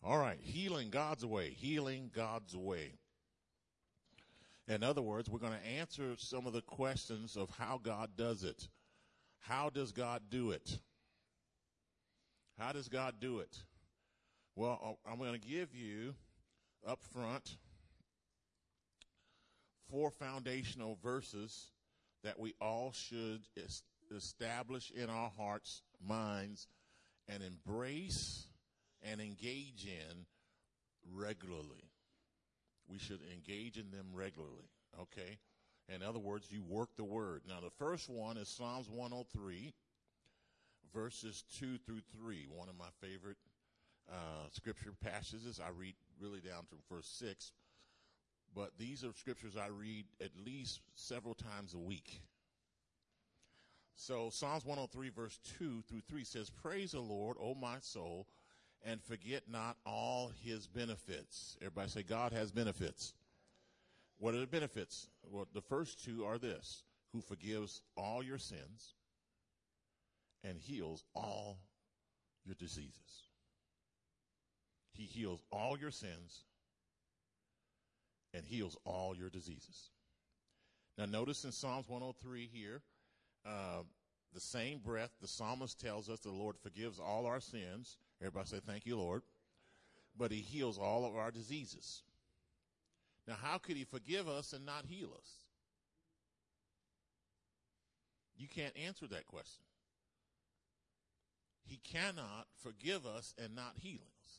All right, healing God's way, healing God's way. In other words, we're going to answer some of the questions of how God does it. How does God do it? How does God do it? Well, I'm going to give you up front 4 foundational verses that we all should establish in our hearts, minds, and embrace and engage in regularly. We should engage in them regularly, okay? In other words, you work the word. Now, the first one is Psalms 103, verses 2 through 3, one of my favorite scripture passages. I read really down to verse 6, but these are scriptures I read at least several times a week. So Psalms 103, verse 2 through 3 says, "Praise the Lord, O my soul, and forget not all his benefits." Everybody say, God has benefits. What are the benefits? Well, the first 2 are this: who forgives all your sins and heals all your diseases. He heals all your sins and heals all your diseases. Now, notice in Psalms 103 here, the same breath, the psalmist tells us the Lord forgives all our sins. Everybody say, thank you, Lord. But he heals all of our diseases. Now, how could he forgive us and not heal us? You can't answer that question. He cannot forgive us and not heal us.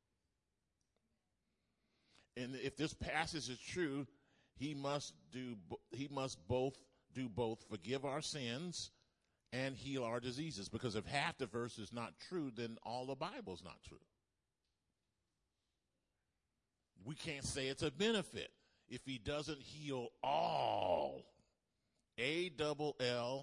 And if this passage is true, he must both do both forgive our sins and heal our diseases. Because if half the verse is not true, then all the Bible's not true. We can't say it's a benefit if he doesn't heal all, A-double-L,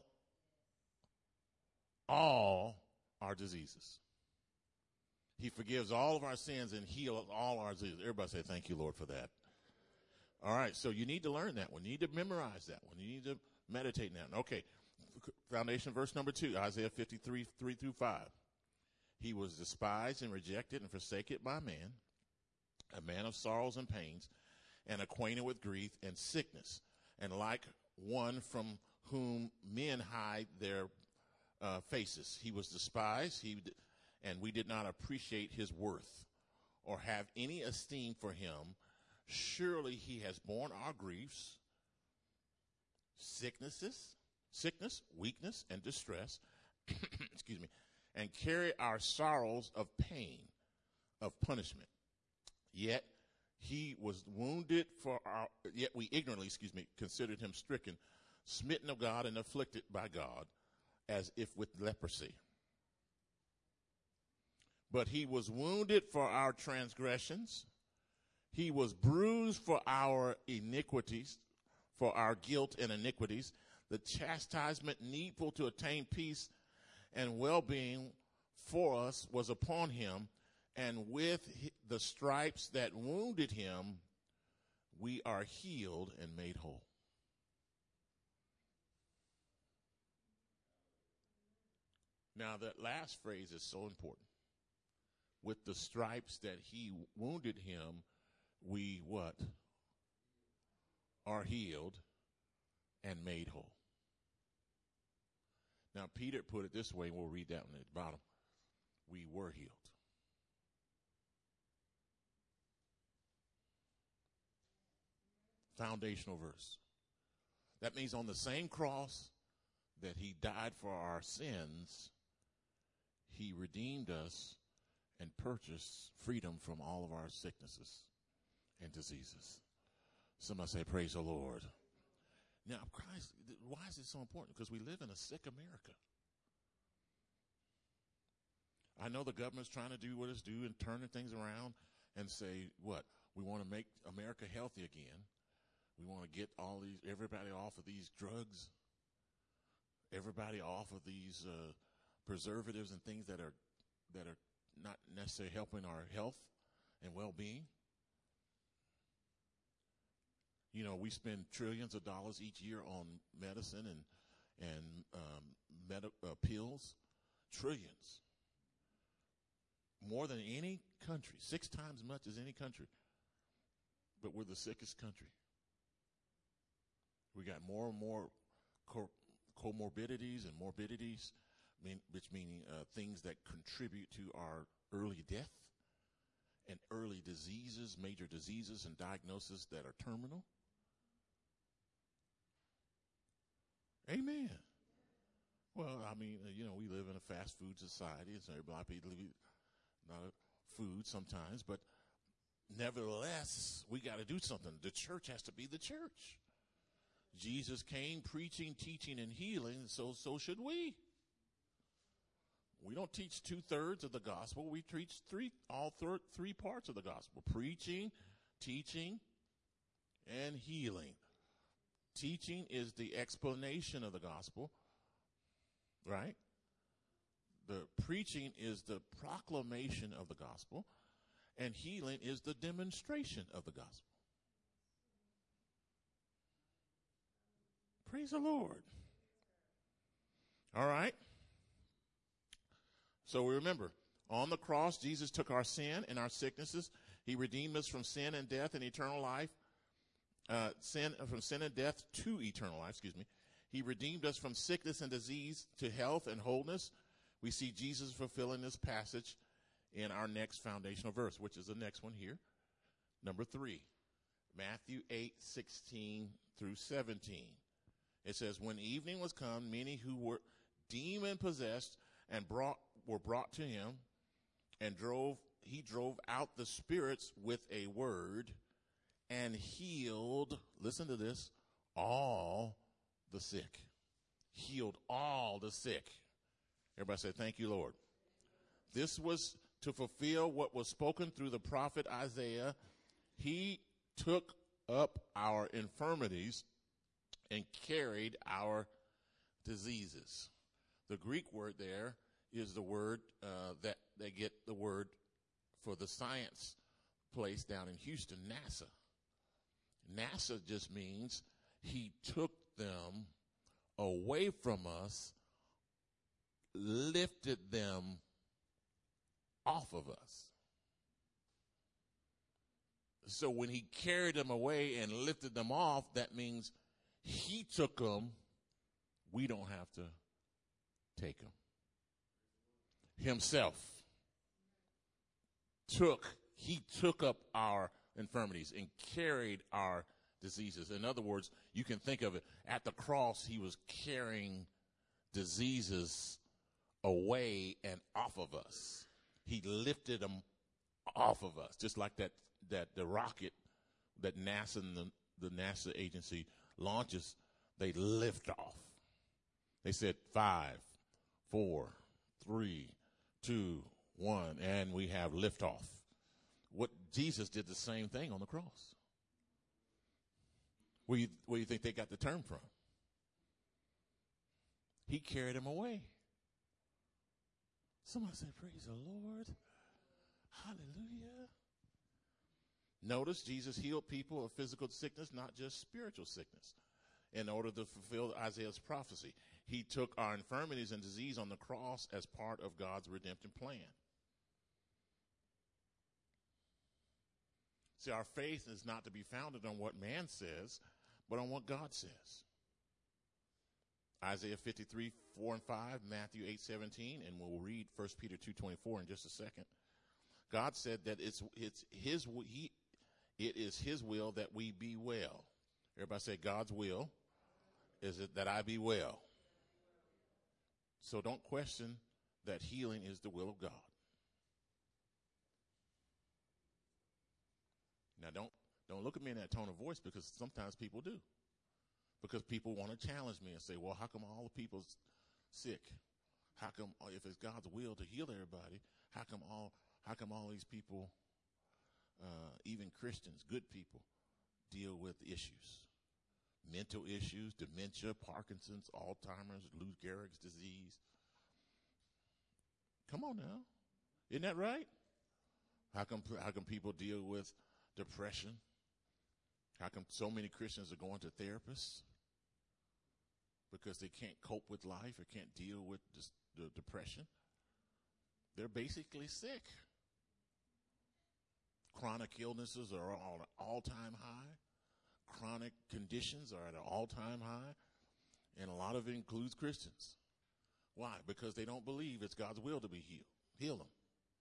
all our diseases. He forgives all of our sins and heals all our diseases. Everybody say, thank you, Lord, for that. All right, so you need to learn that one. You need to memorize that one. You need to meditate on that. Okay, foundation verse number 2, Isaiah 53, 3 through 5. He was despised and rejected and forsaken by man, a man of sorrows and pains, and acquainted with grief and sickness, and like one from whom men hide their faces. He was despised, and we did not appreciate his worth or have any esteem for him. Surely he has borne our griefs, sickness, weakness, and distress, excuse me, and carried our sorrows of pain, of punishment. Yet he was wounded for our, yet we ignorantly, considered him stricken, smitten of God, and afflicted by God, as if with leprosy. But he was wounded for our transgressions. He was bruised for our iniquities, for our guilt and iniquities. The chastisement needful to attain peace and well-being for us was upon him, and with the stripes that wounded him, we are healed and made whole. Now, that last phrase is so important. With the stripes that he wounded him, we what? Are healed and made whole. Now, Peter put it this way, and we'll read that one at the bottom. We were healed. Foundational verse. That means on the same cross that he died for our sins, he redeemed us and purchased freedom from all of our sicknesses and diseases. Somebody say, praise the Lord. Now, Christ, why is it so important? Because we live in a sick America. I know the government's trying to do what it's due and turning things around and say, what? We want to make America healthy again. We want to get everybody off of these drugs, everybody off of these preservatives and things that are not necessarily helping our health and well-being. You know, we spend trillions of dollars each year on medicine and pills, trillions. more than any country, 6 times as much as any country. But we're the sickest country. We got more and more comorbidities and morbidities, which meaning things that contribute to our early death and early diseases, major diseases and diagnoses that are terminal. Amen. Well, I mean, we live in a fast food society, and so a lot of people eat not food sometimes, but nevertheless, we got to do something. The church has to be the church. Jesus came preaching, teaching, and healing, so should we. We don't teach 2/3 of the gospel. We teach three parts of the gospel: preaching, teaching, and healing. Teaching is the explanation of the gospel, right? The preaching is the proclamation of the gospel, and healing is the demonstration of the gospel. Praise the Lord. All right. So we remember, on the cross, Jesus took our sin and our sicknesses. He redeemed us from sin and death and eternal life. From sin and death to eternal life, He redeemed us from sickness and disease to health and wholeness. We see Jesus fulfilling this passage in our next foundational verse, which is the next one here, number 3, Matthew 8:16 through 17. It says, when evening was come, many who were demon-possessed and were brought to him, and he drove out the spirits with a word and healed, listen to this, all the sick. Healed all the sick. Everybody say, thank you, Lord. This was to fulfill what was spoken through the prophet Isaiah. He took up our infirmities and carried our diseases. The Greek word there is the word that they get the word for the science place down in Houston, NASA. NASA just means he took them away from us, lifted them off of us. So when he carried them away and lifted them off, that means he took them. We don't have to take them. Himself he took up our infirmities and carried our diseases. In other words, you can think of it, at the cross, he was carrying diseases away and off of us. He lifted them off of us, just like the rocket that NASA and the NASA agency launches, they lift off. They said 5, 4, 3, 2, 1, and we have liftoff. What Jesus did the same thing on the cross. Where you think they got the term from? He carried them away. Somebody say, praise the Lord. Hallelujah. Notice Jesus healed people of physical sickness, not just spiritual sickness, in order to fulfill Isaiah's prophecy. He took our infirmities and disease on the cross as part of God's redemptive plan. See, our faith is not to be founded on what man says, but on what God says. Isaiah 53, 4 and 5, Matthew 8, 17, and we'll read 1 Peter 2:24 in just a second. God said that it is his will that we be well. Everybody say, God's will is it that I be well. So don't question that healing is the will of God. Now don't look at me in that tone of voice, because sometimes people do. Because people want to challenge me and say, well, how come all the people's sick? How come, if it's God's will to heal everybody, how come all these people, even Christians, good people, deal with issues? Mental issues, dementia, Parkinson's, Alzheimer's, Lou Gehrig's disease. Come on now. Isn't that right? How come people deal with depression? How come so many Christians are going to therapists? Because they can't cope with life or can't deal with the depression. They're basically sick. chronic illnesses are on an all-time high. Chronic conditions are at an all-time high. And a lot of it includes Christians. Why? Because they don't believe it's God's will to be healed. Heal them.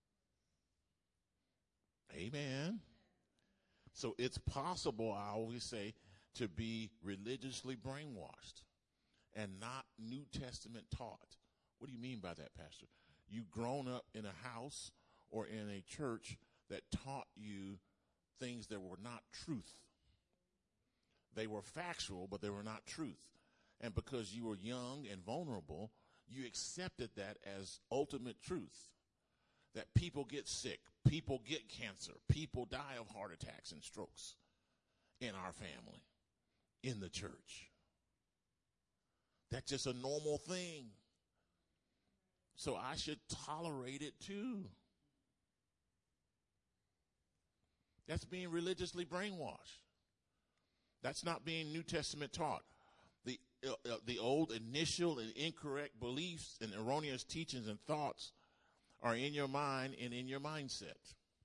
Amen. So it's possible, I always say, to be religiously brainwashed and not New Testament taught. What do you mean by that, Pastor? You've grown up in a house or in a church that taught you things that were not truth. They were factual, but they were not truth. And because you were young and vulnerable, you accepted that as ultimate truth. That people get sick, people get cancer, people die of heart attacks and strokes in our family, in the church. That's just a normal thing. So I should tolerate it too. That's being religiously brainwashed. That's not being New Testament taught. The old initial and incorrect beliefs and erroneous teachings and thoughts are in your mind and in your mindset.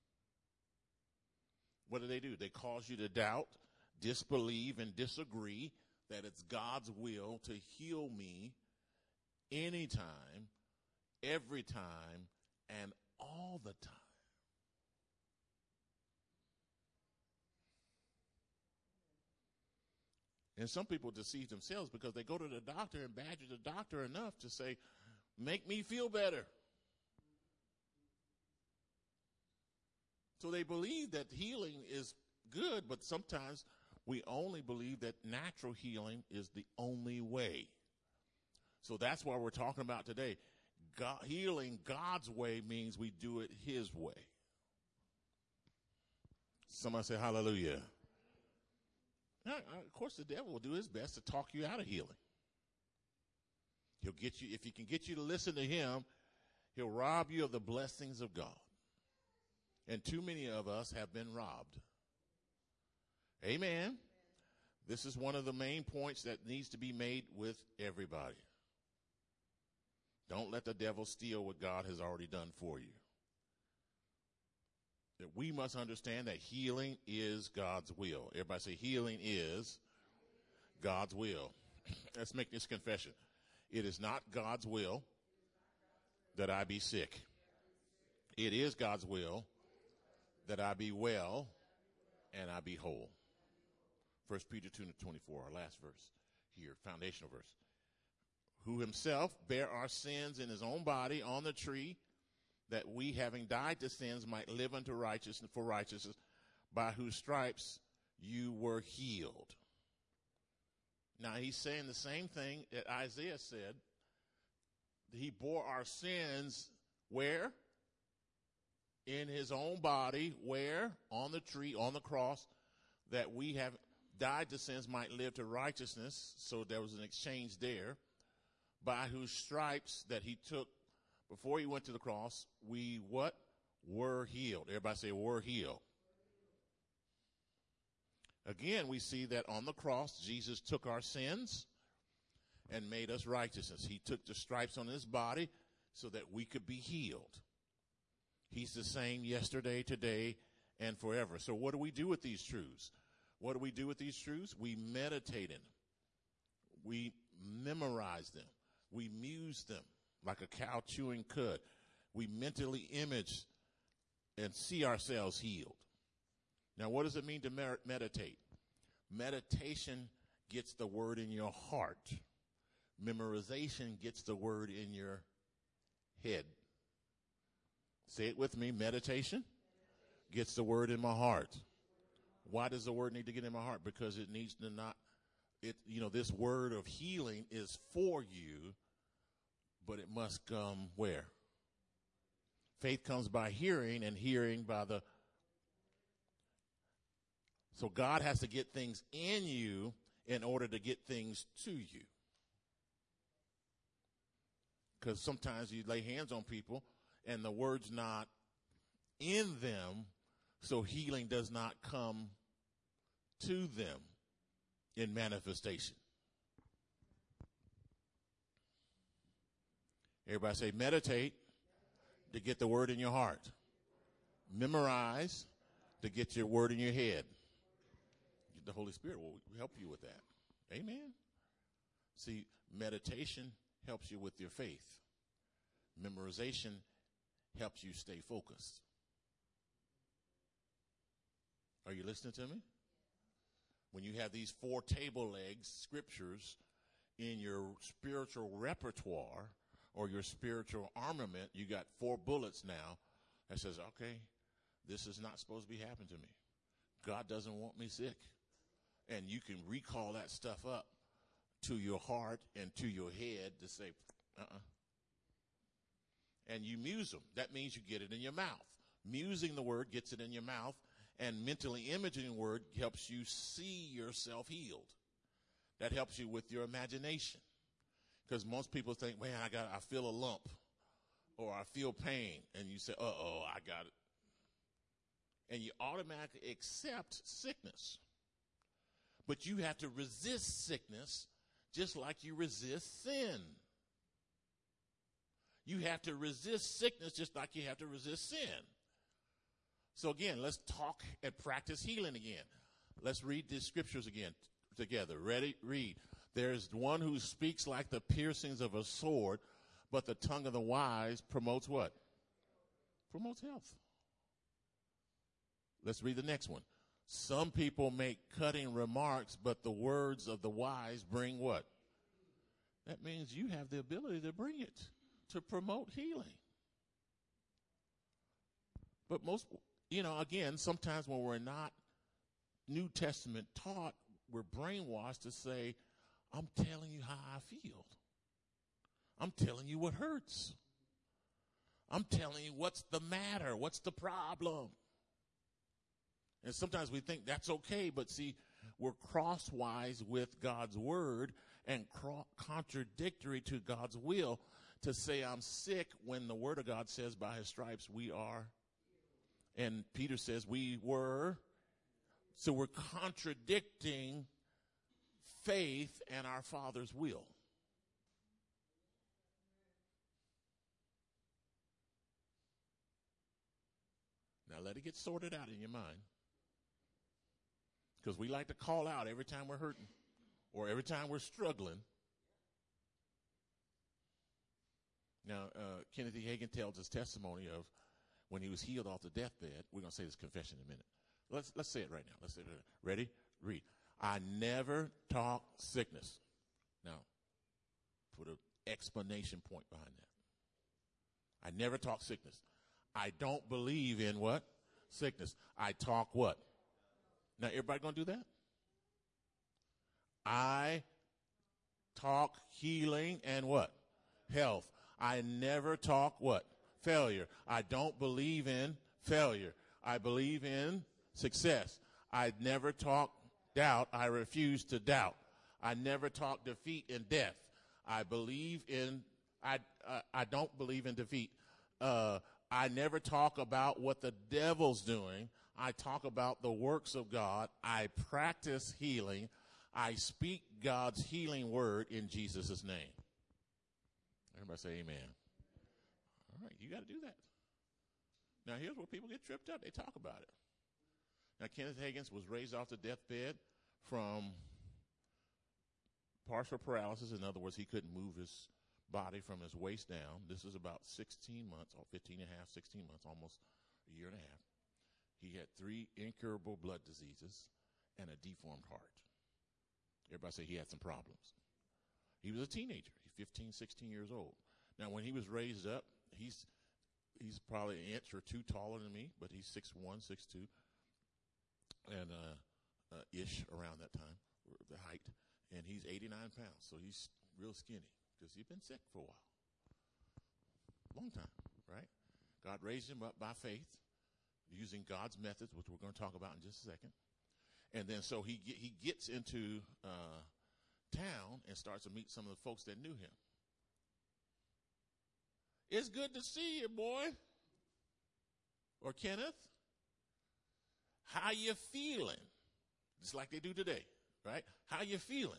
What do? They cause you to doubt, disbelieve, and disagree that it's God's will to heal me anytime, every time, and all the time. And some people deceive themselves because they go to the doctor and badger the doctor enough to say, make me feel better. So they believe that healing is good, but sometimes we only believe that natural healing is the only way. So that's what we're talking about today. Healing God's way means we do it his way. Somebody say hallelujah. Now, of course, the devil will do his best to talk you out of healing. He'll get you, if he can get you to listen to him, he'll rob you of the blessings of God. And too many of us have been robbed. Amen. This is one of the main points that needs to be made with everybody. Don't let the devil steal what God has already done for you. That we must understand that healing is God's will. Everybody say healing is God's will. Let's make this confession. It is not God's will that I be sick. It is God's will that I be well and I be whole. 1 Peter 2:24, our last verse here, foundational verse. Who himself bare our sins in his own body on the tree, that we, having died to sins, might live unto righteousness, for righteousness, by whose stripes you were healed. Now, he's saying the same thing that Isaiah said. He bore our sins where? In his own body. Where? On the tree, on the cross, that we have died to sins might live to righteousness. So there was an exchange there. By whose stripes that he took before he went to the cross, we what? Were healed. Everybody say were healed. Again, we see that on the cross, Jesus took our sins and made us righteousness. He took the stripes on his body so that we could be healed. He's the same yesterday, today, and forever. So what do we do with these truths? What do we do with these truths? We meditate in them. We memorize them. We muse them like a cow chewing cud. We mentally image and see ourselves healed. Now, what does it mean to meditate? Meditation gets the word in your heart. Memorization gets the word in your head. Say it with me. Meditation gets the word in my heart. Why does the word need to get in my heart? Because it needs to not, this word of healing is for you, but it must come where? Faith comes by hearing, and hearing by the. So God has to get things in you in order to get things to you. Because sometimes you lay hands on people and the word's not in them, so healing does not come to them in manifestation. Everybody say meditate to get the word in your heart. Memorize to get your word in your head. The Holy Spirit will help you with that. Amen. See, meditation helps you with your faith. Memorization helps you stay focused. Are you listening to me? When you have these 4 table legs scriptures in your spiritual repertoire or your spiritual armament, you got 4 bullets now that says, okay, this is not supposed to be happening to me. God doesn't want me sick. And you can recall that stuff up to your heart and to your head to say, And you muse them. That means you get it in your mouth. Musing the word gets it in your mouth, and mentally imaging the word helps you see yourself healed. That helps you with your imagination. Because most people think, man, I feel a lump or I feel pain. And you say, I got it. And you automatically accept sickness. But you have to resist sickness just like you resist sin. You have to resist sickness just like you have to resist sin. So again, let's talk and practice healing again. Let's read these scriptures again together. Ready? Read. There's one who speaks like the piercings of a sword, but the tongue of the wise promotes what? Promotes health. Let's read the next one. Some people make cutting remarks, but the words of the wise bring what? That means you have the ability to bring it, to promote healing. But most, again, sometimes when we're not New Testament taught, we're brainwashed to say, I'm telling you how I feel. I'm telling you what hurts. I'm telling you what's the matter, what's the problem. And sometimes we think that's okay, but see, we're crosswise with God's word and contradictory to God's will to say I'm sick when the word of God says by his stripes we are. And Peter says we were. So we're contradicting faith and our Father's will. Now let it get sorted out in your mind. Because we like to call out every time we're hurting or every time we're struggling. Now, Kenneth E. Hagin tells his testimony of when he was healed off the deathbed. We're going to say this confession in a minute. Let's say it right now. Let's say it right now. Ready? Read. I never talk sickness. Now, put an explanation point behind that. I never talk sickness. I don't believe in what? Sickness. I talk what? Now, everybody going to do that? I talk healing and what? Health. I never talk what? Failure. I don't believe in failure. I believe in success. I never talk doubt. I refuse to doubt. I never talk defeat and death. I don't believe in defeat. I never talk about what the devil's doing. I talk about the works of God. I practice healing. I speak God's healing word in Jesus' name. Everybody say amen. All right, you got to do that. Now, here's where people get tripped up. They talk about it. Now, Kenneth Hagin was raised off the deathbed from partial paralysis. In other words, he couldn't move his body from his waist down. This is about 16 months, or 15 and a half, 16 months, almost a year and a half. He had 3 incurable blood diseases and a deformed heart. Everybody say he had some problems. He was a teenager. He's 15, 16 years old. Now, when he was raised up, he's probably an inch or 2 taller than me, but he's 6'1", 6'2", and ish around that time, the height. And he's 89 pounds, so he's real skinny because he's been sick for a while. Long time, right? God raised him up by faith using God's methods, which we're going to talk about in just a second. And then so he gets into town and starts to meet some of the folks that knew him. It's good to see you, boy. Or Kenneth. How you feeling? Just like they do today, right? How you feeling?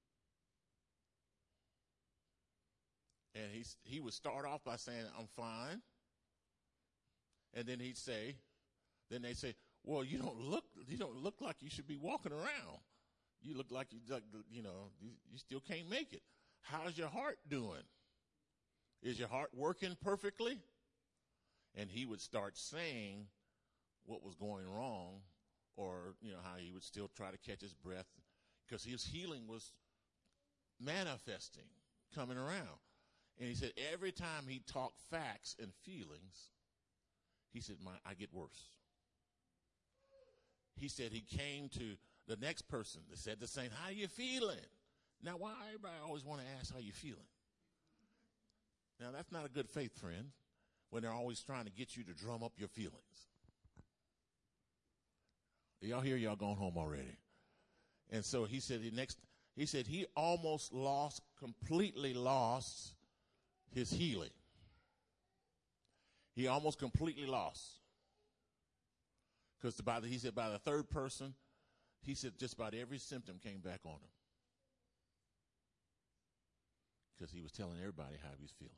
And he would start off by saying, I'm fine. And then they'd say, Well, you don't look like you should be walking around. You look like you still can't make it. How's your heart doing? Is your heart working perfectly? And he would start saying what was going wrong, or how he would still try to catch his breath, because his healing was manifesting, coming around. And he said every time he talked facts and feelings, he said, I get worse. He said he came to the next person that said the same, how you feeling? Now, why everybody always want to ask how you feeling? Now, that's not a good faith, friend, when they're always trying to get you to drum up your feelings. Y'all hear y'all going home already? And so he said he almost completely lost his healing. He almost completely lost. Because he said by the third person, he said just about every symptom came back on him. Because he was telling everybody how he was feeling.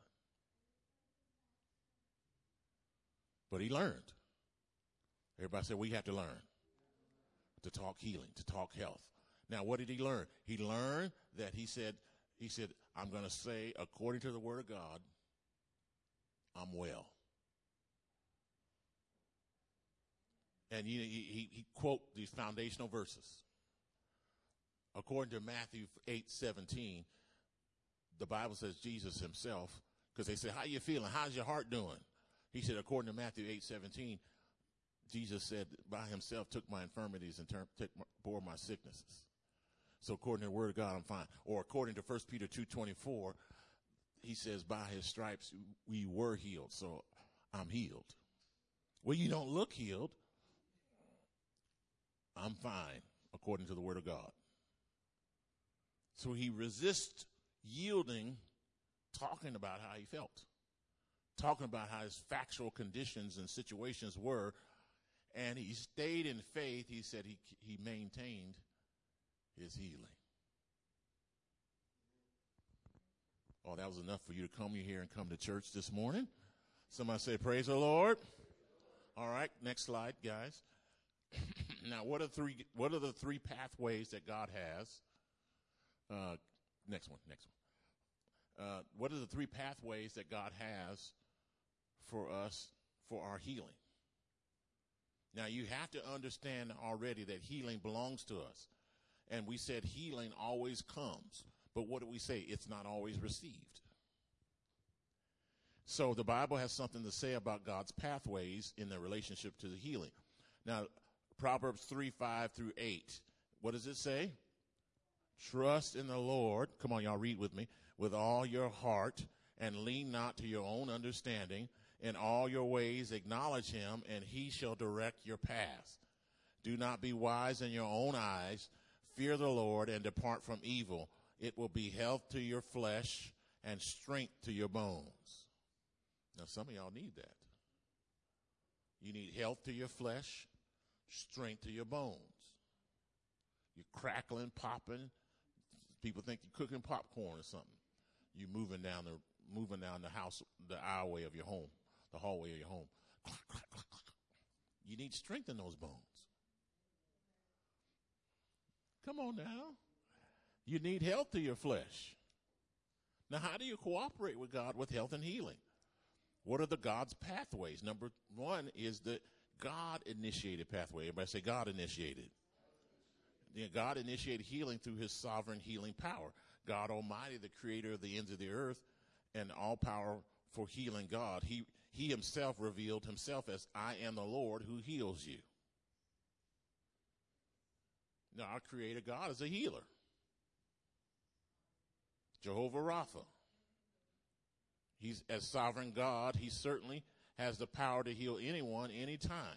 But he learned. Everybody said we have to learn to talk healing, to talk health. Now, what did he learn? He learned that he said, I'm going to say, according to the word of God, I'm well. And he quote these foundational verses. According to Matthew 8:17, the Bible says Jesus himself, because they say, how you feeling? How's your heart doing? He said, according to Matthew 8:17, Jesus said, by himself took my infirmities and bore my sicknesses. So according to the word of God, I'm fine. Or according to 1 Peter 2:24, he says, by his stripes we were healed, so I'm healed. Well, you don't look healed. I'm fine, according to the word of God. So he resists yielding, talking about how he felt, talking about how his factual conditions and situations were, and he stayed in faith. He said he maintained his healing. Oh, that was enough for you to come here and come to church this morning. Somebody say, praise the Lord. All right, next slide, guys. Now, what are the three pathways that God has? Next one. What are the three pathways that God has for us for our healing? Now, you have to understand already that healing belongs to us. And we said healing always comes. But what do we say? It's not always received. So the Bible has something to say about God's pathways in their relationship to the healing. Now, Proverbs 3:5-8. What does it say? Trust in the Lord. Come on, y'all, read with me. With all your heart, and lean not to your own understanding. In all your ways acknowledge him, and he shall direct your paths. Do not be wise in your own eyes. Fear the Lord and depart from evil. It will be health to your flesh and strength to your bones. Now, some of y'all need that. You need health to your flesh, strength to your bones. You're crackling, popping. People think you're cooking popcorn or something. You're moving down the house, the aisleway of your home, the hallway of your home. Clack, clack, clack, clack. You need strength in those bones. Come on now. You need health to your flesh. Now, how do you cooperate with God with health and healing? What are the God's pathways? Number one is the God-initiated pathway. Everybody say God-initiated. God initiated healing through his sovereign healing power. God Almighty, the creator of the ends of the earth and all power for healing God. He himself revealed himself as, I am the Lord who heals you. Now, our creator God is a healer. Jehovah Rapha. He's as sovereign God. He certainly has the power to heal anyone, anytime.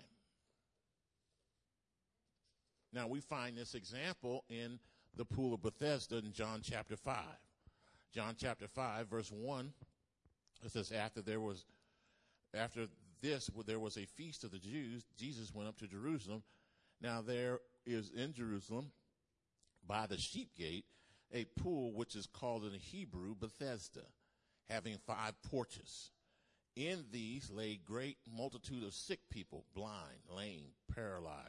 Now, we find this example in the pool of Bethesda in John chapter 5. John chapter 5, verse 1, it says, after there was a feast of the Jews, Jesus went up to Jerusalem. Now, there is in Jerusalem, by the sheep gate, a pool which is called in Hebrew Bethesda, having 5 porches. In these lay great multitude of sick people, blind, lame, paralyzed,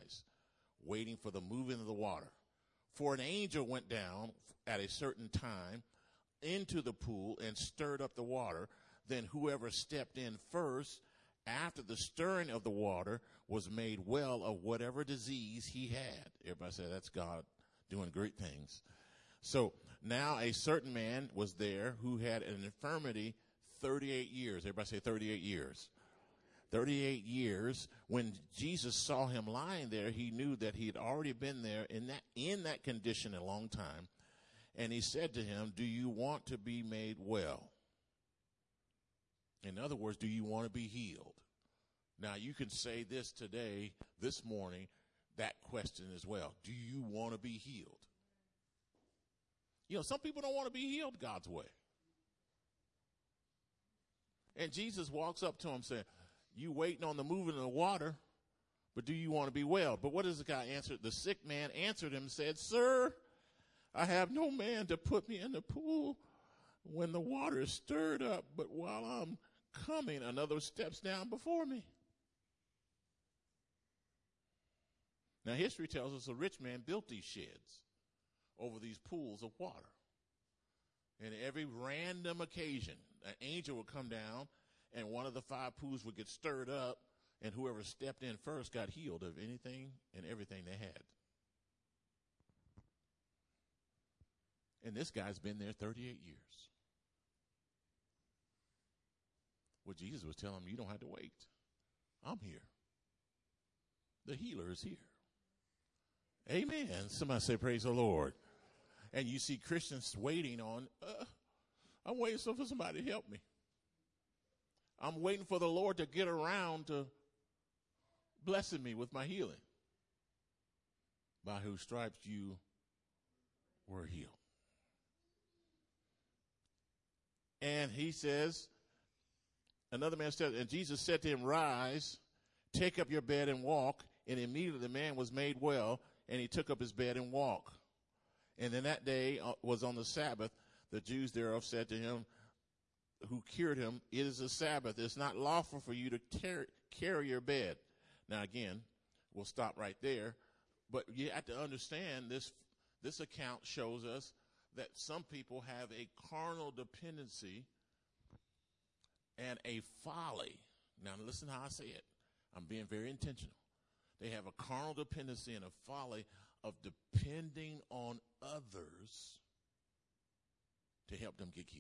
waiting for the moving of the water. For an angel went down at a certain time into the pool and stirred up the water. Then whoever stepped in first after the stirring of the water was made well of whatever disease he had. Everybody say, that's God doing great things. So now a certain man was there who had an infirmity 38 years. Everybody say 38 years. 38 years. When Jesus saw him lying there, he knew that he had already been there in that condition a long time. And he said to him, do you want to be made well? In other words, do you want to be healed? Now, you can say this today, this morning, that question as well. Do you want to be healed? You know, some people don't want to be healed God's way. And Jesus walks up to him saying, you waiting on the moving of the water, but do you want to be well? But what does the guy answer? The sick man answered him and said, sir, I have no man to put me in the pool when the water is stirred up, but while I'm coming, another steps down before me. Now, history tells us a rich man built these sheds over these pools of water. And every random occasion, an angel would come down, and one of the 5 pools would get stirred up, and whoever stepped in first got healed of anything and everything they had. And this guy's been there 38 years. Well, Jesus was telling him, you don't have to wait. I'm here. The healer is here. Amen. Somebody say, praise the Lord. And you see Christians waiting on, I'm waiting for somebody to help me. I'm waiting for the Lord to get around to blessing me with my healing. By whose stripes you were healed. And he says, another man said, and Jesus said to him, rise, take up your bed and walk. And immediately the man was made well, and he took up his bed and walked. And then that day was on the Sabbath. The Jews thereof said to him, who cured him, it is a Sabbath. It's not lawful for you to carry your bed. Now, again, we'll stop right there. But you have to understand this account shows us that some people have a carnal dependency and a folly. Now, listen how I say it. I'm being very intentional. They have a carnal dependency and a folly of depending on others to help them get healed.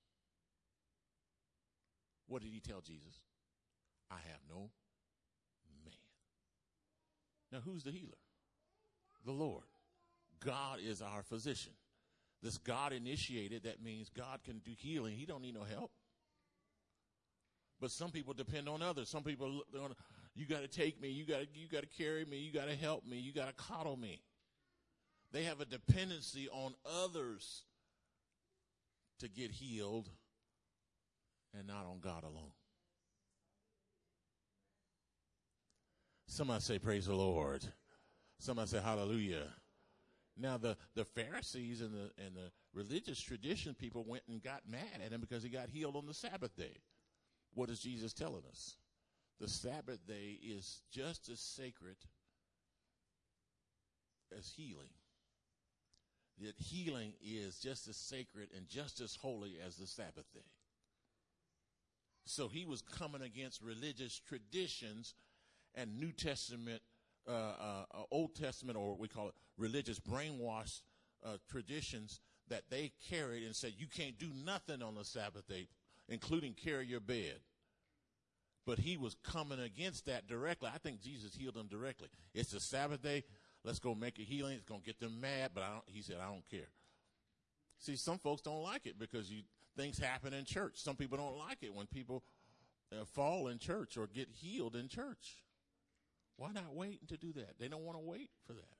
What did he tell Jesus? I have no man. Now, who's the healer? The Lord. God is our physician. This God initiated, that means God can do healing. He don't need no help. But some people depend on others. Some people, you got to take me. You got to carry me. You got to help me. You got to coddle me. They have a dependency on others to get healed and not on God alone. Somebody say, praise the Lord. Somebody say, hallelujah. Now, the Pharisees and the religious tradition people went and got mad at him because he got healed on the Sabbath day. What is Jesus telling us? The Sabbath day is just as sacred as healing. That healing is just as sacred and just as holy as the Sabbath day. So he was coming against religious traditions and New Testament, Old Testament, or what we call it, religious brainwashed traditions that they carried and said, you can't do nothing on the Sabbath day, including carry your bed. But he was coming against that directly. I think Jesus healed them directly. It's the Sabbath day. Let's go make a healing. It's going to get them mad, but he said, I don't care. See, some folks don't like it because things happen in church. Some people don't like it when people fall in church or get healed in church. Why not wait to do that? They don't want to wait for that.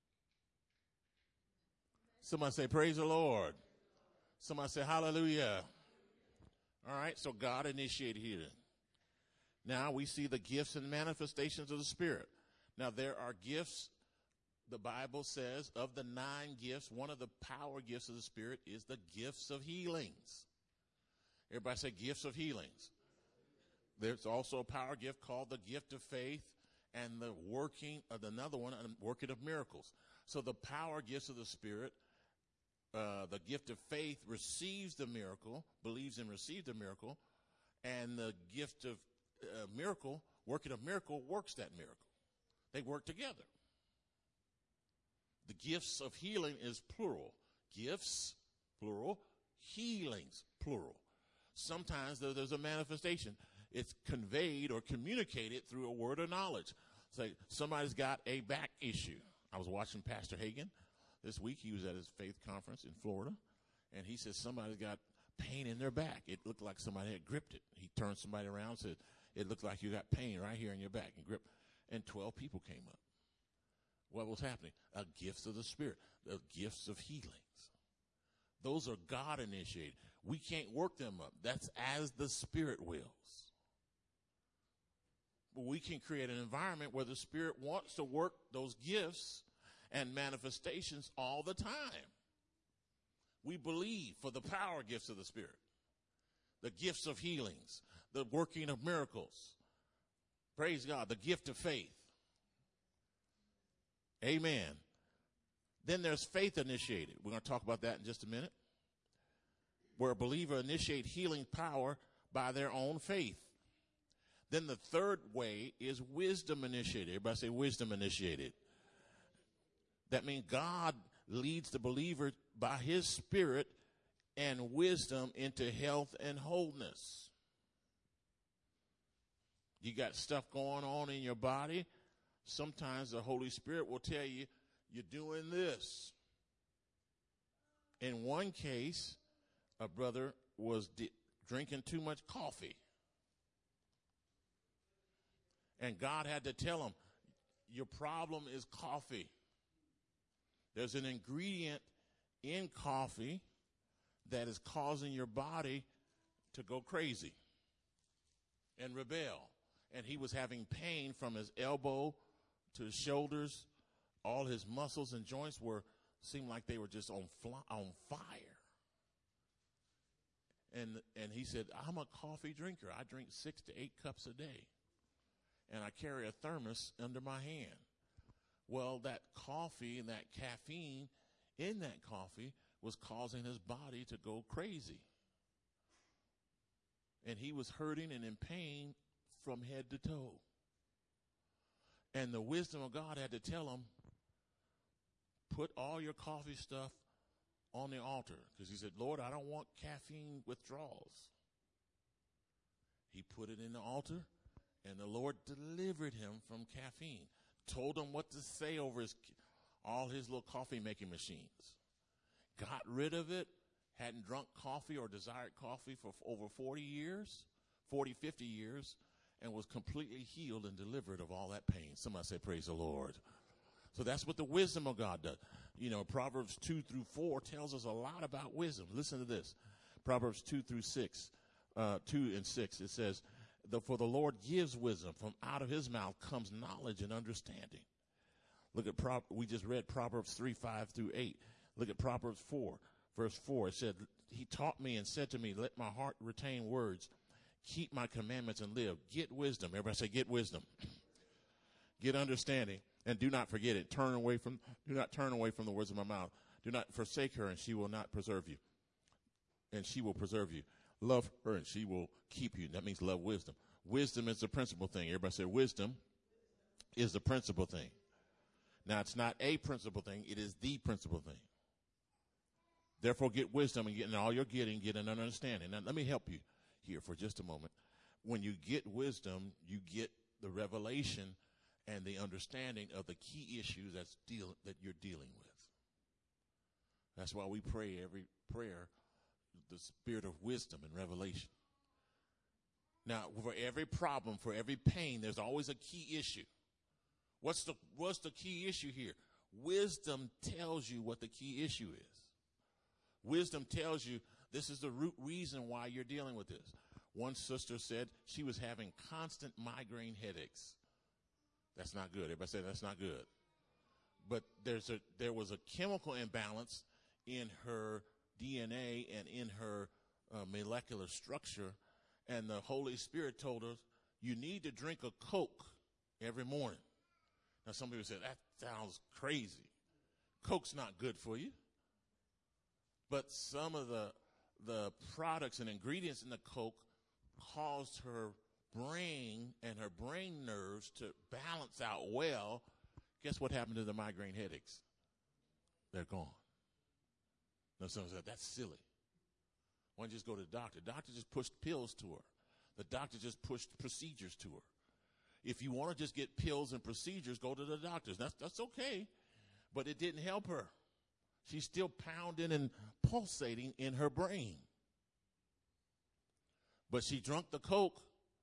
Somebody say, praise the Lord. Somebody say, hallelujah. All right, so God initiated healing. Now we see the gifts and manifestations of the Spirit. Now there are gifts, the Bible says, of the 9 gifts, one of the power gifts of the Spirit is the gifts of healings. Everybody say gifts of healings. There's also a power gift called the gift of faith and the working of another one, working of miracles. So the power gifts of the Spirit, the gift of faith receives the miracle, believes and receives the miracle, and the gift of miracle, working of miracle, works that miracle. They work together. The gifts of healing is plural. Gifts, plural. Healings, plural. Sometimes there's a manifestation. It's conveyed or communicated through a word of knowledge. Say somebody's got a back issue. I was watching Pastor Hagan this week. He was at his faith conference in Florida, and he said somebody's got pain in their back. It looked like somebody had gripped it. He turned somebody around and said, it looked like you got pain right here in your back and grip. And 12 people came up. What was happening? Gifts of the Spirit, the gifts of healings. Those are God initiated. We can't work them up. That's as the Spirit wills. But we can create an environment where the Spirit wants to work those gifts and manifestations all the time. We believe for the power gifts of the Spirit, the gifts of healings, the working of miracles. Praise God, the gift of faith. Amen. Then there's faith initiated. We're going to talk about that in just a minute. Where a believer initiate healing power by their own faith. Then the third way is wisdom initiated. Everybody say wisdom initiated. That means God leads the believer by his Spirit and wisdom into health and wholeness. You got stuff going on in your body. Sometimes the Holy Spirit will tell you, you're doing this. In one case, a brother was drinking too much coffee. And God had to tell him, your problem is coffee. There's an ingredient in coffee that is causing your body to go crazy and rebel. And he was having pain from his elbow to his shoulders. All his muscles and joints seemed like they were just on fire. And he said, I'm a coffee drinker. I drink 6 to 8 cups a day. And I carry a thermos under my hand. Well, that coffee and that caffeine in that coffee was causing his body to go crazy. And he was hurting and in pain from head to toe. And the wisdom of God had to tell him, put all your coffee stuff on the altar. Because he said, Lord, I don't want caffeine withdrawals. He put it in the altar, and the Lord delivered him from caffeine. Told him what to say over all his little coffee making machines. Got rid of it. Hadn't drunk coffee or desired coffee for over 40 years, 40, 50 years, and was completely healed and delivered of all that pain. Somebody say, praise the Lord. So that's what the wisdom of God does. You know, Proverbs 2 through 4 tells us a lot about wisdom. Listen to this. Proverbs 2 through 6, 2 and 6, it says, for the Lord gives wisdom. From out of his mouth comes knowledge and understanding. Look at, we just read Proverbs 3, 5 through 8. Look at Proverbs 4, verse 4. It said, he taught me and said to me, let my heart retain words. Keep my commandments and live. Get wisdom. Everybody say, get wisdom. Get understanding. And do not forget it. Do not turn away from the words of my mouth. Do not forsake her, and she will not preserve you. And she will preserve you. Love her, and she will keep you. That means love wisdom. Wisdom is the principal thing. Everybody say wisdom is the principal thing. Now, it's not a principal thing. It is the principal thing. Therefore, get wisdom, and in all you're getting, get an understanding. Now, let me help you here for just a moment. When you get wisdom, you get the revelation and the understanding of the key issues that you're dealing with. That's why we pray every prayer, the spirit of wisdom and revelation. Now, for every problem, for every pain, there's always a key issue. What's the key issue here? Wisdom tells you what the key issue is. Wisdom tells you this is the root reason why you're dealing with this. One sister said she was having constant migraine headaches. That's not good. Everybody say that's not good. But there was a chemical imbalance in her DNA and in her molecular structure, and the Holy Spirit told her, you need to drink a Coke every morning. Now, some people say, that sounds crazy. Coke's not good for you. But some of the products and ingredients in the Coke caused her brain and her brain nerves to balance out well. Guess what happened to the migraine headaches? They're gone. Now, someone said, that's silly. Why don't you just go to the doctor? The doctor just pushed pills to her. The doctor just pushed procedures to her. If you want to just get pills and procedures, go to the doctors. That's okay. But it didn't help her. She's still pounding and pulsating in her brain. But she drank the Coke,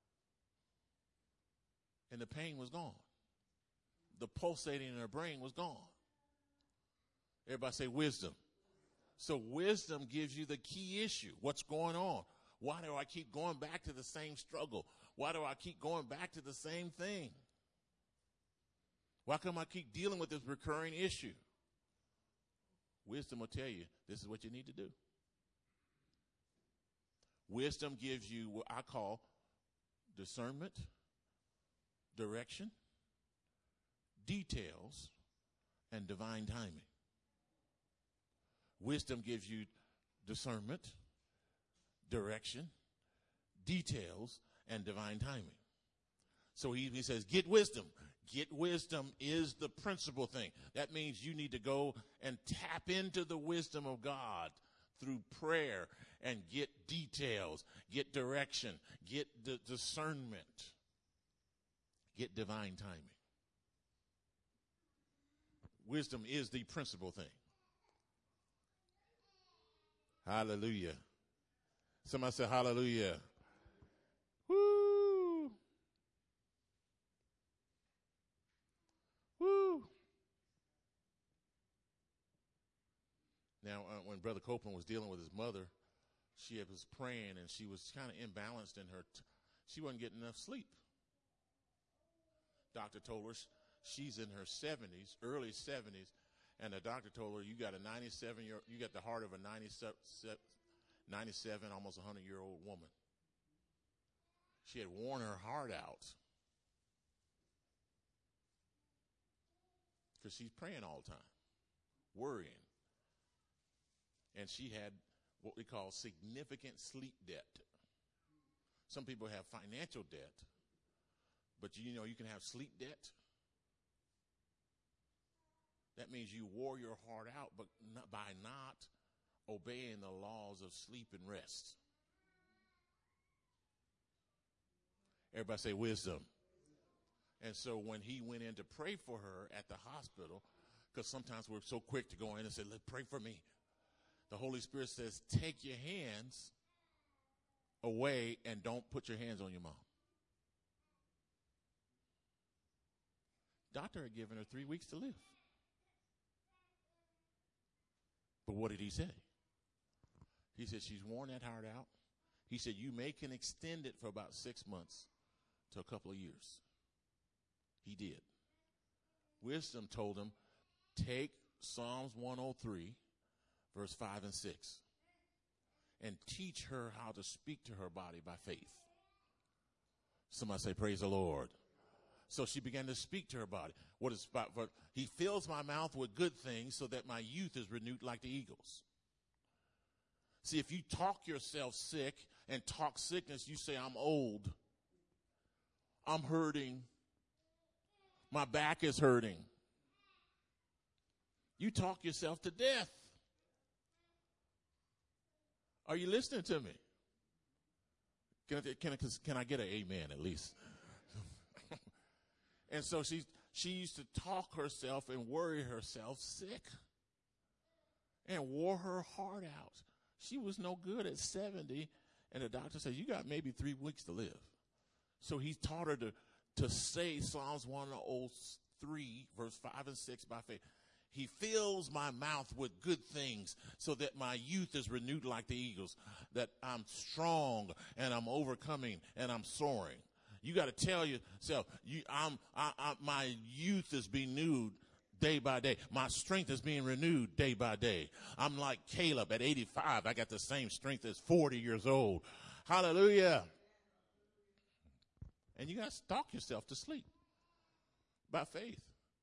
and the pain was gone. The pulsating in her brain was gone. Everybody say wisdom. So wisdom gives you the key issue. What's going on? Why do I keep going back to the same struggle? Why do I keep going back to the same thing? Why come I keep dealing with this recurring issue? Wisdom will tell you this is what you need to do. Wisdom gives you what I call discernment, direction, details, and divine timing. Wisdom gives you discernment, direction, details, and divine timing. So he says, get wisdom. Get wisdom is the principal thing. That means you need to go and tap into the wisdom of God through prayer and get details, get direction, get discernment, get divine timing. Wisdom is the principal thing. Hallelujah. Somebody say hallelujah. Woo. Woo. Now, when Brother Copeland was dealing with his mother, she was praying and she was kind of imbalanced in her. She wasn't getting enough sleep. Doctor told her she's in her 70s, early 70s, and the doctor told her you got you got the heart of a 97, almost 100-year-old woman. She had worn her heart out because she's praying all the time, worrying. And she had what we call significant sleep debt. Some people have financial debt, but you know you can have sleep debt. That means you wore your heart out, but not, by not obeying the laws of sleep and rest. Everybody say wisdom. And so when he went in to pray for her at the hospital, because sometimes we're so quick to go in and say, pray for me. The Holy Spirit says, take your hands away and don't put your hands on your mom. Doctor had given her 3 weeks to live. But what did he say? He said, she's worn that heart out. He said, you can extend it for about 6 months to a couple of years. He did. Wisdom told him, take Psalms 103, verse 5 and 6, and teach her how to speak to her body by faith. Somebody say, praise the Lord. So she began to speak to her body. What is he fills my mouth with good things so that my youth is renewed like the eagles. See, if you talk yourself sick and talk sickness, you say, I'm old. I'm hurting. My back is hurting. You talk yourself to death. Are you listening to me? Can I get an amen at least? And so she used to talk herself and worry herself sick and wore her heart out. She was no good at 70, and the doctor said, you got maybe 3 weeks to live. So he taught her to say Psalms 103, verse 5 and 6 by faith. He fills my mouth with good things so that my youth is renewed like the eagles, that I'm strong and I'm overcoming and I'm soaring. You got to tell yourself, my youth is being renewed day by day. My strength is being renewed day by day. I'm like Caleb at 85. I got the same strength as 40 years old. Hallelujah. And you got to talk yourself to sleep by faith.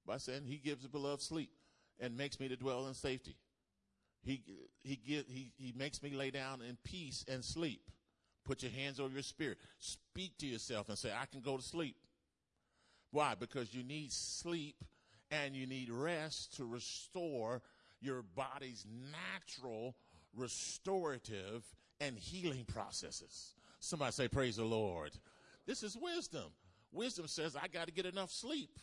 by saying he gives the beloved sleep and makes me to dwell in safety. He makes me lay down in peace and sleep. Put your hands over your spirit. Speak to yourself and say, I can go to sleep. Why? Because you need sleep and you need rest to restore your body's natural restorative and healing processes. Somebody say, praise the Lord. This is wisdom. Wisdom says, I got to get enough sleep.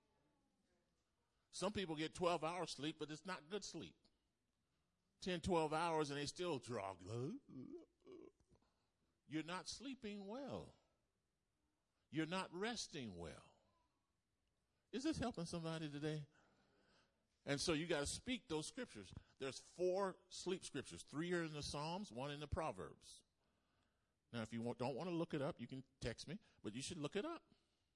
Some people get 12 hours sleep, but it's not good sleep. 10, 12 hours and they still drog. You're not sleeping well. You're not resting well. Is this helping somebody today? And so you got to speak those scriptures. There's 4 sleep scriptures. 3 are in the Psalms, 1 in the Proverbs. Now, if you don't want to look it up, you can text me, but you should look it up.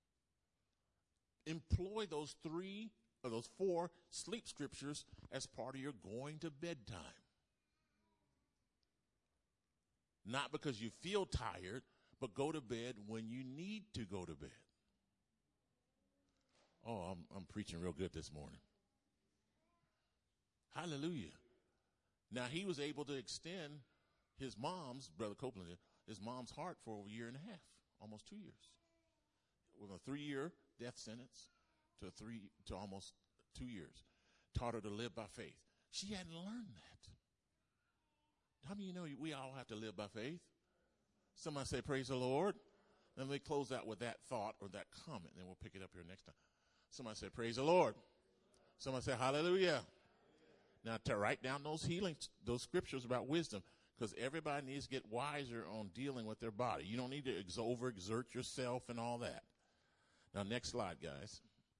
Employ those 4 sleep scriptures as part of your going to bed time. Not because you feel tired, but go to bed when you need to go to bed. Oh, I'm preaching real good this morning. Hallelujah. Now, he was able to extend his mom's, Brother Copeland, his mom's heart for a year and a half, almost 2 years. With a 3-year death sentence to almost 2 years. Taught her to live by faith. She hadn't learned that. How many of you know we all have to live by faith? Somebody say, praise the Lord. Then we close out with that thought or that comment, and then we'll pick it up here next time. Somebody say, praise the Lord. Somebody say, hallelujah. Now, to write down those scriptures about wisdom, because everybody needs to get wiser on dealing with their body. You don't need to overexert yourself and all that. Now, next slide, guys.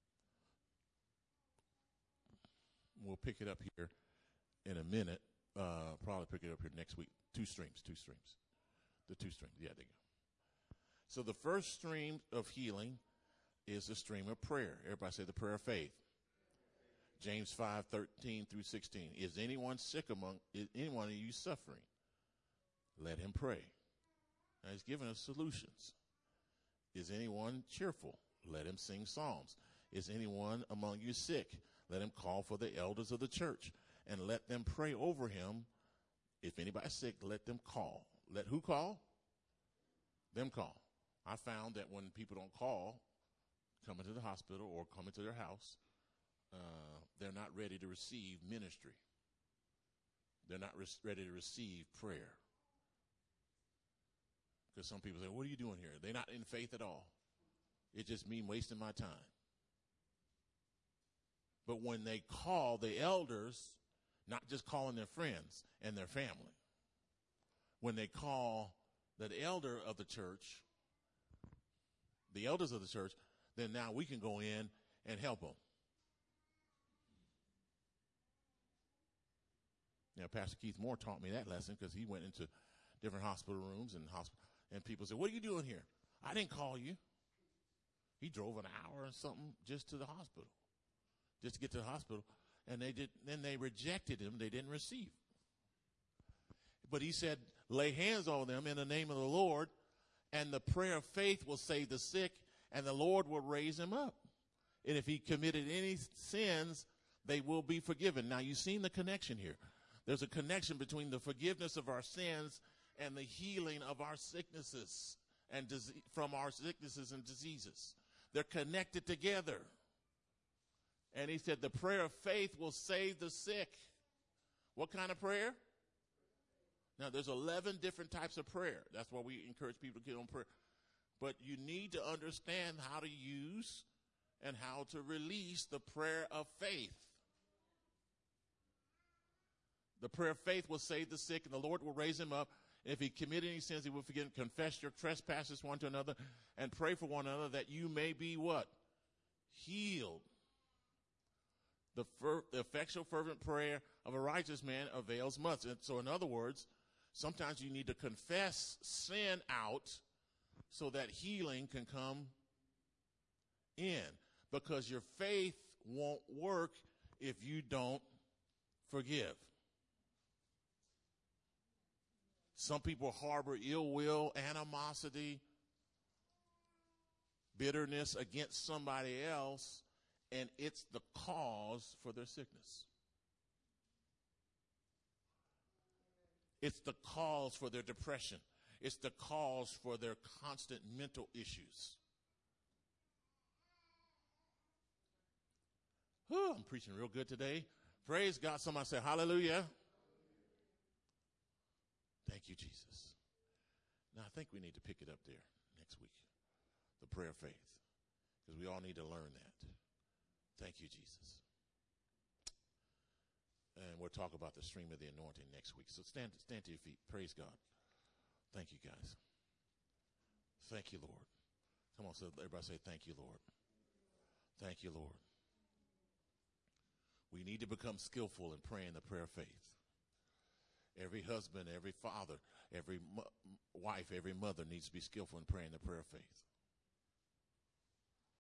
We'll pick it up here in a minute. Probably pick it up here next week. 2 streams. The 2 streams. Yeah, there you go. So the first stream of healing is the stream of prayer. Everybody say the prayer of faith. James 5:13 through 16. Is anyone sick is anyone of you suffering? Let him pray. Now he's giving us solutions. Is anyone cheerful? Let him sing psalms. Is anyone among you sick? Let him call for the elders of the church and let them pray over him. If anybody's sick, let them call. Let who call? Them call. I found that when people don't call, come into the hospital or come into their house, they're not ready to receive ministry. They're not ready to receive prayer. Because some people say, what are you doing here? They're not in faith at all. It just means wasting my time. But when they call the elders, not just calling their friends and their family, when they call the elder of the church, the elders of the church, then now we can go in and help them. Now, Pastor Keith Moore taught me that lesson because he went into different hospital rooms and people said, what are you doing here? I didn't call you. He drove an hour or something just to the hospital, just to get to the hospital. And then they rejected him. They didn't receive. But he said, lay hands on them in the name of the Lord, and the prayer of faith will save the sick, and the Lord will raise him up. And if he committed any sins, they will be forgiven. Now, you've seen the connection here. There's a connection between the forgiveness of our sins and the healing of our sicknesses and from our sicknesses and diseases. They're connected together. And he said the prayer of faith will save the sick. What kind of prayer? Now, there's 11 different types of prayer. That's why we encourage people to get on prayer. But you need to understand how to use and how to release the prayer of faith. The prayer of faith will save the sick, and the Lord will raise him up. If he committed any sins, he will forgive him. Confess your trespasses one to another and pray for one another that you may be what? Healed. The effectual, fervent prayer of a righteous man avails much. And so, in other words, sometimes you need to confess sin out so that healing can come in. Because your faith won't work if you don't forgive. Some people harbor ill will, animosity, bitterness against somebody else, and it's the cause for their sickness. It's the cause for their depression. It's the cause for their constant mental issues. Whew, I'm preaching real good today. Praise God. Somebody say hallelujah. Thank you, Jesus. Now, I think we need to pick it up there next week, the prayer of faith, because we all need to learn that. Thank you, Jesus. And we'll talk about the stream of the anointing next week. So stand to your feet. Praise God. Thank you, guys. Thank you, Lord. Come on, so everybody say, thank you, Lord. Thank you, Lord. We need to become skillful in praying the prayer of faith. Every husband, every father, every wife, every mother needs to be skillful in praying the prayer of faith.